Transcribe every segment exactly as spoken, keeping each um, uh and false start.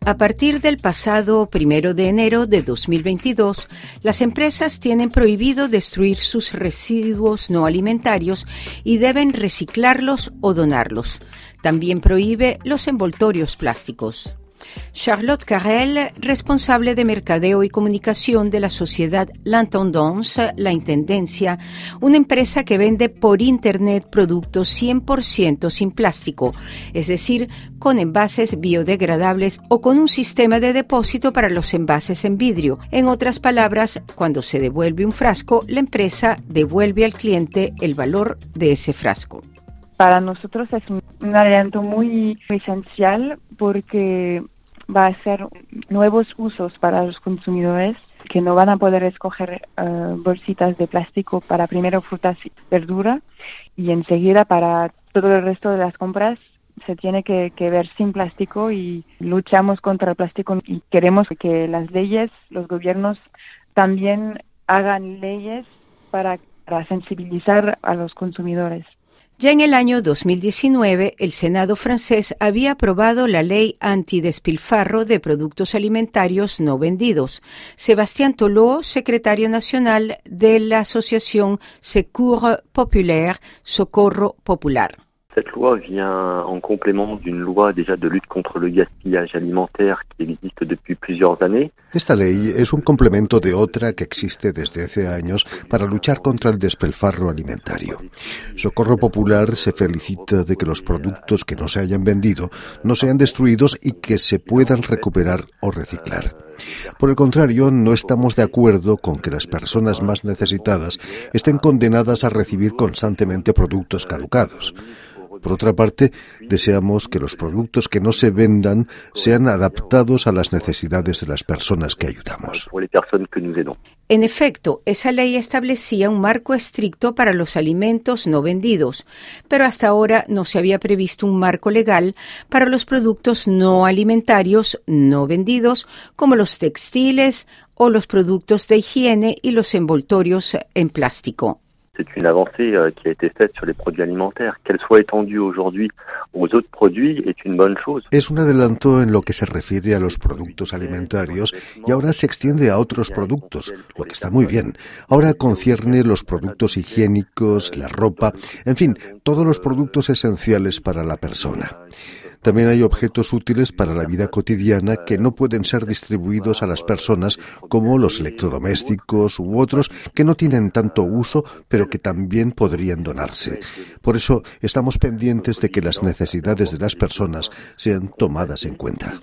A partir del pasado primero de enero de dos mil veintidós, las empresas tienen prohibido destruir sus residuos no alimentarios y deben reciclarlos o donarlos. También prohíbe los envoltorios plásticos. Charlotte Carrel, responsable de Mercadeo y Comunicación de la sociedad L'Intendance, La Intendencia, una empresa que vende por Internet productos cien por ciento sin plástico, es decir, con envases biodegradables o con un sistema de depósito para los envases en vidrio. En otras palabras, cuando se devuelve un frasco, la empresa devuelve al cliente el valor de ese frasco. Para nosotros es un, un aliado muy esencial porque va a ser nuevos usos para los consumidores que no van a poder escoger uh, bolsitas de plástico para primero frutas y verdura y enseguida para todo el resto de las compras se tiene que, que ver sin plástico y luchamos contra el plástico y queremos que las leyes, los gobiernos también hagan leyes para, para sensibilizar a los consumidores. Ya en el año dos mil diecinueve, el Senado francés había aprobado la ley antidespilfarro de productos alimentarios no vendidos. Sébastien Tolleau, secretario nacional de la asociación Secours Populaire, Socorro Popular. Cette loi vient en complément d'une loi déjà de lutte contre le gaspillage alimentaire qui existe depuis plusieurs années. Esta ley es un complemento de otra que existe desde hace años para luchar contra el despilfarro alimentario. Socorro Popular se felicita de que los productos que no se hayan vendido no sean destruidos y que se puedan recuperar o reciclar. Por el contrario, no estamos de acuerdo con que las personas más necesitadas estén condenadas a recibir constantemente productos caducados. Por otra parte, deseamos que los productos que no se vendan sean adaptados a las necesidades de las personas que ayudamos. En efecto, esa ley establecía un marco estricto para los alimentos no vendidos, pero hasta ahora no se había previsto un marco legal para los productos no alimentarios no vendidos, como los textiles o los productos de higiene y los envoltorios en plástico. C'est une avancée euh, qui a été faite sur les produits alimentaires. Qu'elle soit étendue aujourd'hui aux autres produits est une bonne chose. Es un adelanto en lo que se refiere a los productos alimentarios y ahora se extiende a otros productos, lo que está muy bien. Ahora concierne los productos higiénicos, la ropa, en fin, todos los productos esenciales para la persona. También hay objetos útiles para la vida cotidiana que no pueden ser distribuidos a las personas, como los electrodomésticos u otros que no tienen tanto uso, pero que también podrían donarse. Por eso estamos pendientes de que las necesidades de las personas sean tomadas en cuenta.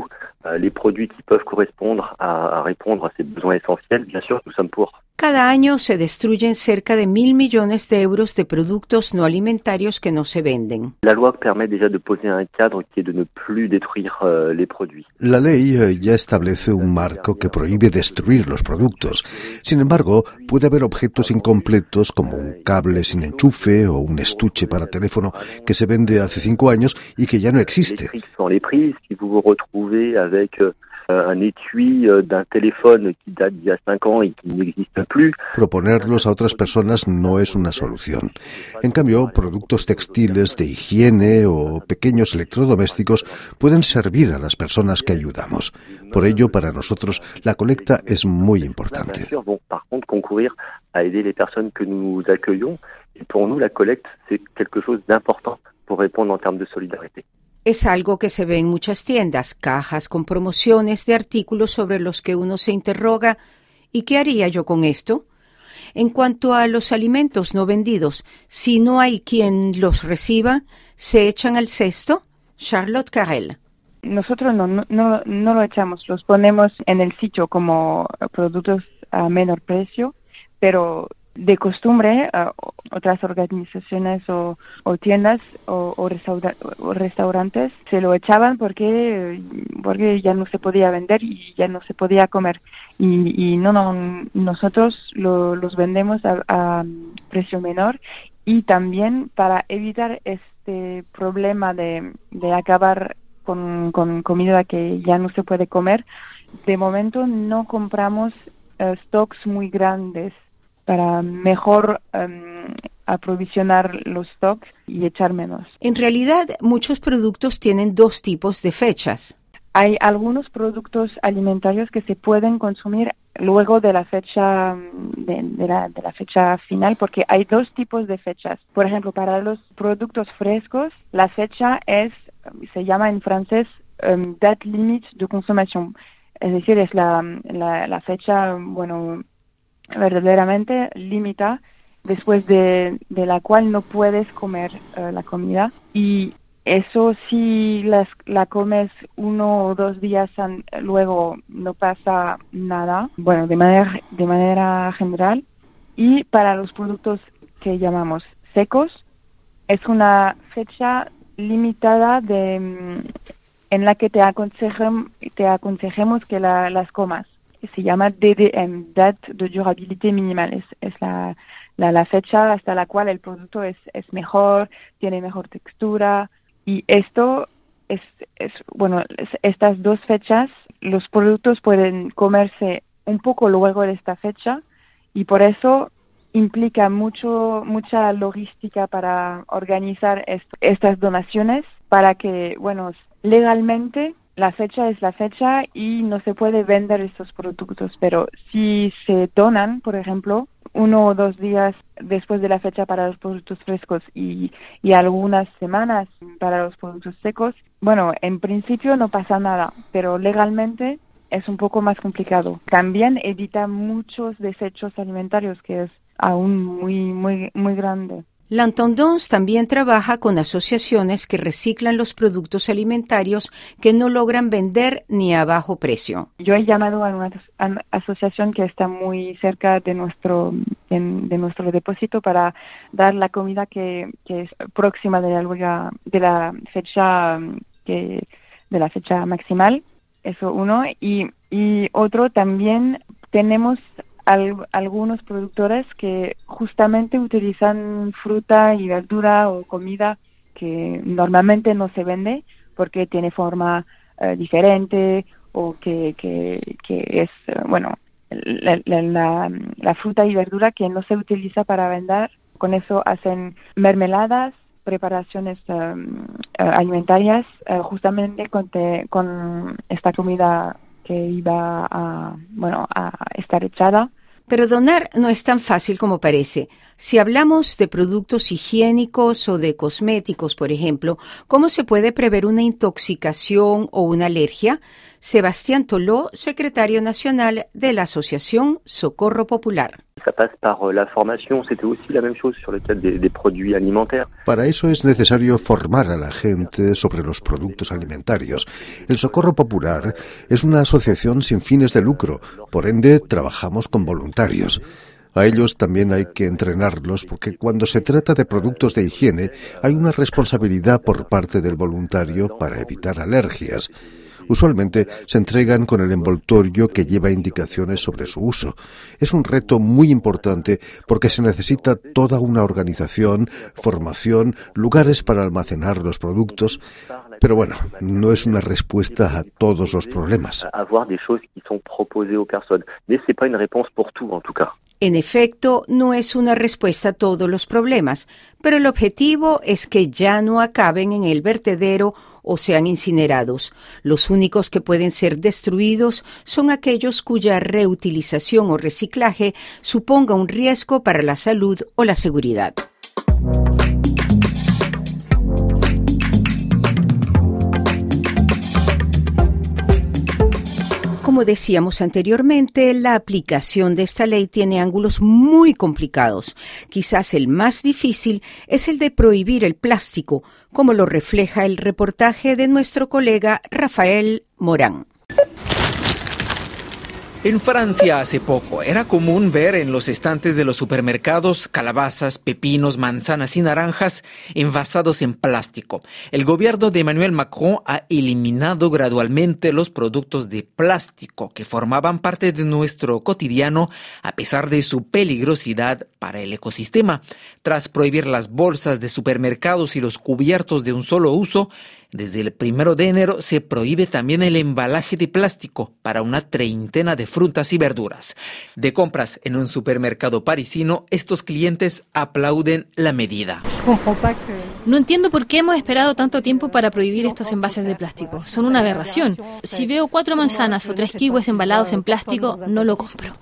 Les produits qui peuvent correspondre à, à répondre à ces besoins essentiels, bien sûr, nous sommes pour. Cada año se destruyen cerca de mil millones de euros de productos no alimentarios que no se venden. La loi permet déjà de poser un cadre qui est de ne plus détruire euh, les produits. La ley eh, ya establece un marco que prohíbe destruir los productos. Sin embargo, puede haber objetos incompletos como un cable sin enchufe o un estuche para teléfono que se vende hace cinco años y que ya no existe. Les prix sont les prix. Si vous vous retrouvez avec euh, un étui d'un teléfono qui date d'il y a cinq ans y qui n'existe plus. Proponerlos a otras personas no es una solución. En cambio, productos textiles de higiene o pequeños electrodomésticos pueden servir a las personas que ayudamos. Por ello, para nosotros, la colecta es muy importante. Par contre, concourir à aider les personnes que nous accueillons. Et pour nous, la collecte, c'est quelque chose d'important pour répondre en termes de solidarité. Es algo que se ve en muchas tiendas, cajas con promociones de artículos sobre los que uno se interroga, ¿y qué haría yo con esto? En cuanto a los alimentos no vendidos, si no hay quien los reciba, ¿se echan al cesto? Charlotte Carrel. Nosotros no, no, no lo echamos, los ponemos en el sitio como productos a menor precio, pero de costumbre, uh, otras organizaciones o, o tiendas o, o, restaura, o restaurantes se lo echaban porque porque ya no se podía vender y ya no se podía comer. Y, y no, no, nosotros lo, los vendemos a, a precio menor y también para evitar este problema de, de acabar con, con comida que ya no se puede comer, de momento no compramos uh, stocks muy grandes para mejor um, aprovisionar los stocks y echar menos. En realidad, muchos productos tienen dos tipos de fechas. hay algunos productos alimentarios que se pueden consumir luego de la fecha de, de, la, de la fecha final, porque hay dos tipos de fechas. Por ejemplo, para los productos frescos, la fecha es, se llama en francés, um, date limite de consommation. Es decir, es la, la, la fecha, bueno, verdaderamente límita, después de, de la cual no puedes comer uh, la comida. Y eso si las, la comes uno o dos días an, luego no pasa nada, bueno, de manera, de manera general. Y para los productos que llamamos secos, es una fecha limitada de, en la que te, aconsejem, te aconsejemos que la, las comas. Se llama D D M, Date de Durabilité Minimal. Es, es la, la, la fecha hasta la cual el producto es, es mejor, tiene mejor textura. Y esto es, es bueno, es, estas dos fechas, los productos pueden comerse un poco luego de esta fecha y por eso implica mucho mucha logística para organizar est- estas donaciones para que, bueno, legalmente la fecha es la fecha y no se puede vender estos productos, pero si se donan, por ejemplo, uno o dos días después de la fecha para los productos frescos y, y algunas semanas para los productos secos, bueno, en principio no pasa nada, pero legalmente es un poco más complicado. También evita muchos desechos alimentarios, que es aún muy, muy, muy grande. L'Intendance también trabaja con asociaciones que reciclan los productos alimentarios que no logran vender ni a bajo precio. Yo he llamado a una asociación que está muy cerca de nuestro de, de nuestro depósito para dar la comida que, que es próxima de la, de la fecha que de la fecha maximal. Eso uno. Y, y otro también tenemos Al, algunos productores que justamente utilizan fruta y verdura o comida que normalmente no se vende porque tiene forma uh, diferente o que, que, que es, uh, bueno, la, la, la, la fruta y verdura que no se utiliza para vender. Con eso hacen mermeladas, preparaciones um, uh, alimentarias uh, justamente con, te, con esta comida que iba a, bueno, a estar echada. Pero donar no es tan fácil como parece. Si hablamos de productos higiénicos o de cosméticos, por ejemplo, ¿cómo se puede prever una intoxicación o una alergia? Sebastián Toló, secretario nacional de la Asociación Socorro Popular. Ça passe par la formación, c'était aussi la même chose sur le cas des, des produits alimentaires. Para eso es necesario formar a la gente sobre los productos alimentarios. El Socorro Popular es una asociación sin fines de lucro, por ende trabajamos con voluntarios. A ellos también hay que entrenarlos porque cuando se trata de productos de higiene hay una responsabilidad por parte del voluntario para evitar alergias. Usualmente se entregan con el envoltorio que lleva indicaciones sobre su uso. Es un reto muy importante porque se necesita toda una organización, formación, lugares para almacenar los productos. Pero bueno, no es una respuesta a todos los problemas. En efecto, no es una respuesta a todos los problemas, pero el objetivo es que ya no acaben en el vertedero o sean incinerados. Los únicos que pueden ser destruidos son aquellos cuya reutilización o reciclaje suponga un riesgo para la salud o la seguridad. Como decíamos anteriormente, la aplicación de esta ley tiene ángulos muy complicados. Quizás el más difícil es el de prohibir el plástico, como lo refleja el reportaje de nuestro colega Rafael Morán. En Francia hace poco era común ver en los estantes de los supermercados calabazas, pepinos, manzanas y naranjas envasados en plástico. El gobierno de Emmanuel Macron ha eliminado gradualmente los productos de plástico que formaban parte de nuestro cotidiano a pesar de su peligrosidad para el ecosistema. Tras prohibir las bolsas de supermercados y los cubiertos de un solo uso, desde el primero de enero se prohíbe también el embalaje de plástico para una treintena de frutas y verduras. De compras en un supermercado parisino, estos clientes aplauden la medida. No entiendo por qué hemos esperado tanto tiempo para prohibir estos envases de plástico. Son una aberración. Si veo cuatro manzanas o tres kiwis embalados en plástico, no lo compro.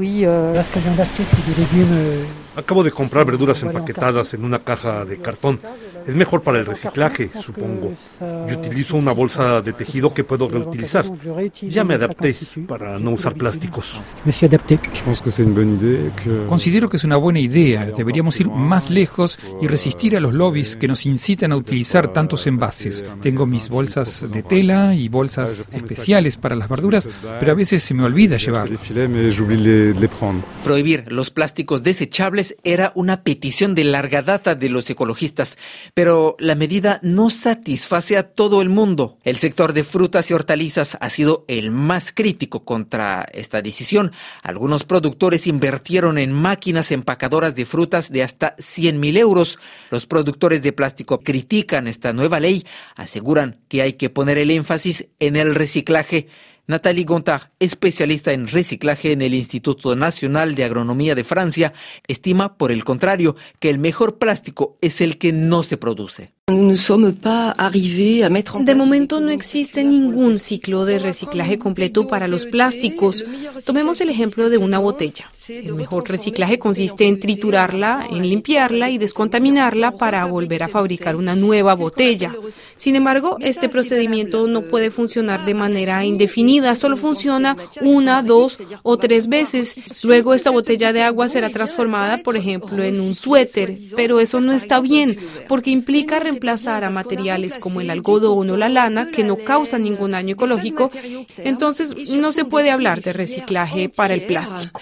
Acabo de comprar verduras empaquetadas en una caja de cartón. Es mejor para el reciclaje, supongo. Yo utilizo una bolsa de tejido que puedo reutilizar. Ya me adapté para no usar plásticos. Considero que es una buena idea. Deberíamos ir más lejos y resistir a los lobbies que nos incitan a utilizar tantos envases. Tengo mis bolsas de tela y bolsas especiales para las verduras, pero a veces se me olvida llevarlas. Prohibir los plásticos desechables era una petición de larga data de los ecologistas, pero la medida no satisface a todo el mundo. El sector de frutas y hortalizas ha sido el más crítico contra esta decisión. Algunos productores invirtieron en máquinas empacadoras de frutas de hasta cien mil euros. Los productores de plástico critican esta nueva ley, aseguran que hay que poner el énfasis en el reciclaje. Nathalie Gontard, especialista en reciclaje en el Instituto Nacional de Agronomía de Francia, estima, por el contrario, que el mejor plástico es el que no se produce. De momento no existe ningún ciclo de reciclaje completo para los plásticos. Tomemos el ejemplo de una botella. El mejor reciclaje consiste en triturarla, en limpiarla y descontaminarla para volver a fabricar una nueva botella. Sin embargo, este procedimiento no puede funcionar de manera indefinida, solo funciona una, dos o tres veces. Luego esta botella de agua será transformada, por ejemplo, en un suéter, pero eso no está bien, porque implica reemplazar a materiales como el algodón o la lana que no causan ningún daño ecológico. Entonces no se puede hablar de reciclaje para el plástico.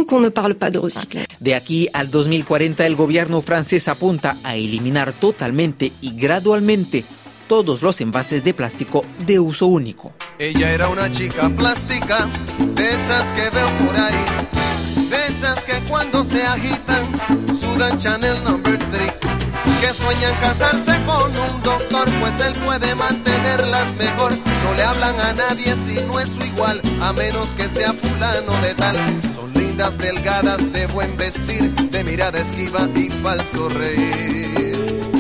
De aquí al dos mil cuarenta el gobierno francés apunta a eliminar totalmente y gradualmente todos los envases de plástico de uso único. Ella era una chica plástica, de esas que veo por ahí, de esas que cuando se agitan sudan Chanel number three, que sueñan casarse con un doctor, pues él puede mantenerlas mejor. No le hablan a nadie si no es su igual, a menos que sea fulano de tal. Son lindas, delgadas, de buen vestir, de mirada esquiva y falso reír.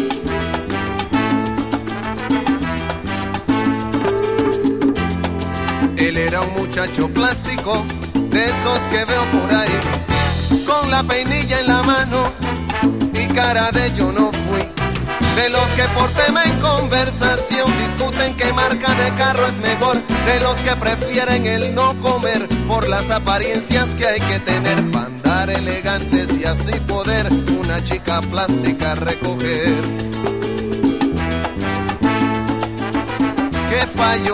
Él era un muchacho plástico, de esos que veo por ahí, con la peinilla en la mano y cara de yo no fui. De los que por tema en conversación discuten qué marca de carro es mejor. De los que prefieren el no comer por las apariencias que hay que tener para andar elegantes y así poder una chica plástica recoger. ¿Qué falló?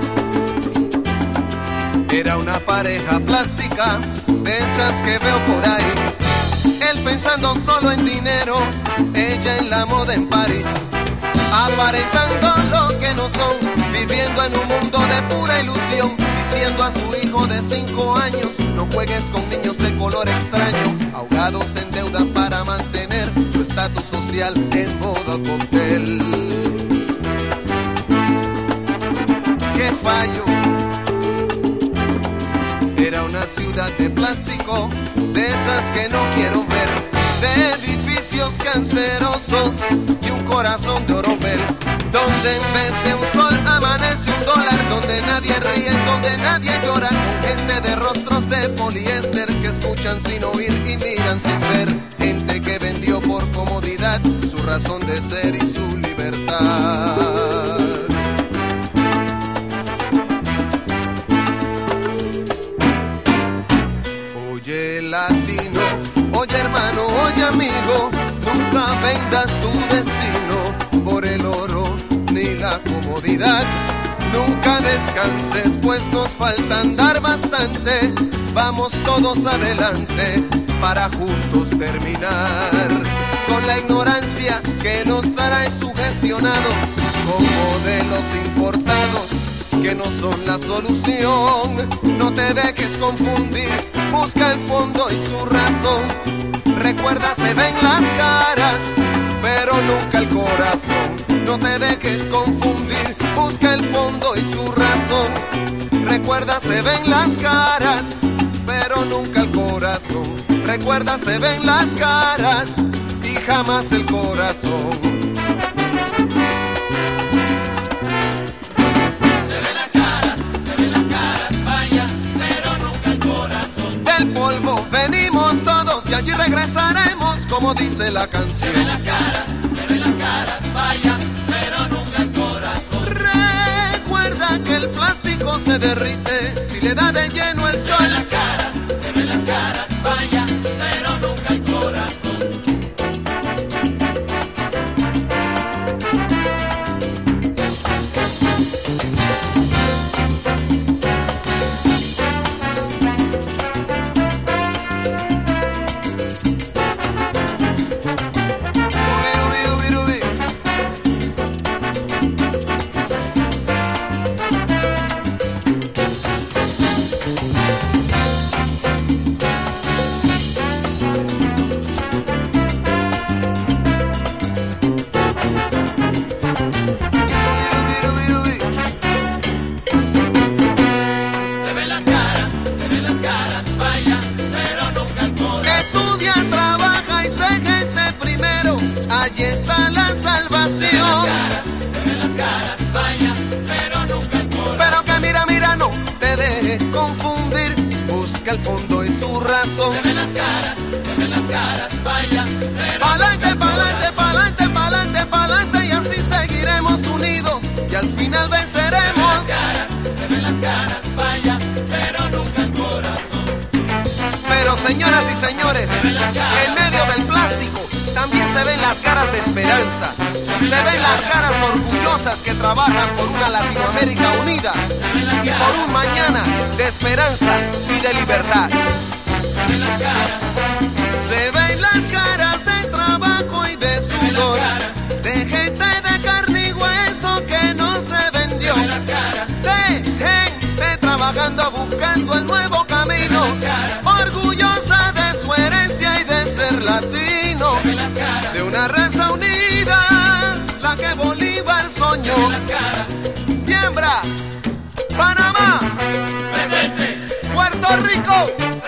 Era una pareja plástica, de esas que veo por ahí. Él pensando solo en dinero, ella en la moda en París, aparentando lo que no son, viviendo en un mundo de pura ilusión, diciendo a su hijo de cinco años, no juegues con niños de color extraño, ahogados en deudas para mantener su estatus social en modo cóctel. ¡Qué fallo! Era una ciudad de plástico, de esas que no quiero ver, de edificios cancerosos y un corazón de oropel, donde en vez de un sol amanece un dólar, donde nadie ríe, donde nadie llora, con gente de rostros de poliéster que escuchan sin oír y miran sin ver, gente que vendió por comodidad su razón de ser y su libertad. Oye latino, oye hermano, oye amigo, nunca vendas tu destino por el oro ni la comodidad. Nunca descanses, pues nos falta andar bastante. Vamos todos adelante para juntos terminar con la ignorancia que nos trae sugestionados con modelos importados que no son la solución. No te dejes confundir, busca el fondo y su razón. Recuerda, se ven las caras, pero nunca el corazón. No te dejes confundir, busca el fondo y su razón. Recuerda, se ven las caras, pero nunca el corazón. Recuerda, se ven las caras y jamás el corazón. triunfaremos, como dice la canción. Se ven las caras, se ven las caras, vaya, pero nunca el corazón. Recuerda que el plástico se derrite si le da de lleno el sol. Se ven las caras, se ven las caras, vaya, pero nunca el corazón. Allí está la salvación. Se ven las caras, se ven las caras, vaya, pero nunca el corazón. Pero que mira, mira, no te dejes confundir. Busca el fondo y su razón. Se ven las caras, se ven las caras, vaya, pero pa'lante, nunca el pa'lante, pa'lante, pa'lante, pa'lante, y así seguiremos unidos y al final venceremos. Se ven las caras, se ven las caras, vaya, pero nunca el corazón. Pero señoras y señores, en medio del plástico también se ven las caras de esperanza. Se ven las caras orgullosas que trabajan por una Latinoamérica unida y por un mañana de esperanza y de libertad. Se ven las caras de trabajo y de sudor, de gente de carne y hueso que no se vendió, de gente trabajando buscando el nuevo camino, orgullosa de su herencia y de ser latino, de una raza unida, la que Bolívar soñó. Siembra, Panamá, presente, Puerto Rico.